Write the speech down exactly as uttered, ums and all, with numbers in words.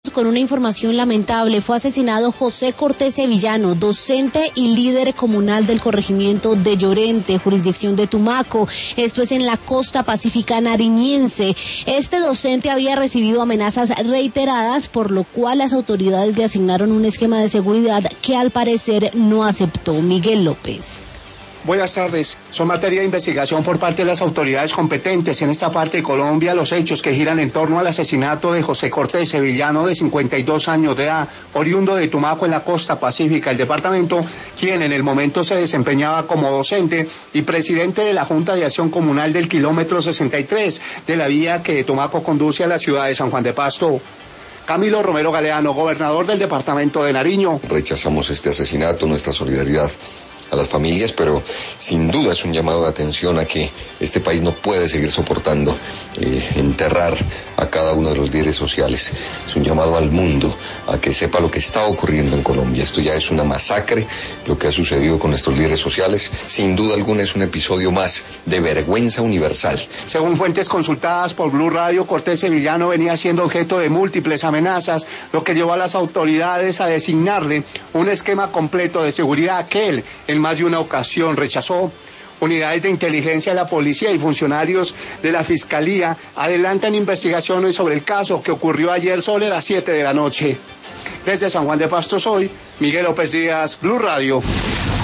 Con una información lamentable, fue asesinado José Cortés Sevillano, docente y líder comunal del corregimiento de Llorente, jurisdicción de Tumaco. Esto es en la costa pacífica nariñense. Este docente había recibido amenazas reiteradas, por lo cual las autoridades le asignaron un esquema de seguridad que al parecer no aceptó. Miguel López. Buenas tardes. Son materia de investigación por parte de las autoridades competentes en esta parte de Colombia los hechos que giran en torno al asesinato de José Cortés Sevillano, de cincuenta y dos años de edad, oriundo de Tumaco en la costa pacífica del departamento, quien en el momento se desempeñaba como docente y presidente de la Junta de Acción Comunal del kilómetro sesenta y tres de la vía que de Tumaco conduce a la ciudad de San Juan de Pasto. Camilo Romero Galeano, gobernador del departamento de Nariño. Rechazamos este asesinato, nuestra solidaridad a las familias, pero sin duda es un llamado de atención a que este país no puede seguir soportando eh, enterrar a cada uno de los líderes sociales. Es un llamado al mundo a que sepa lo que está ocurriendo en Colombia. Esto ya es una masacre, lo que ha sucedido con nuestros líderes sociales. Sin duda alguna es un episodio más de vergüenza universal. Según fuentes consultadas por Blue Radio, Cortés Sevillano venía siendo objeto de múltiples amenazas, lo que llevó a las autoridades a designarle un esquema completo de seguridad que él, en más de una ocasión, rechazó. Unidades de inteligencia de la policía y funcionarios de la fiscalía adelantan investigaciones sobre el caso que ocurrió ayer sobre las siete de la noche. Desde San Juan de Pasto soy Miguel López Díaz, Blue Radio.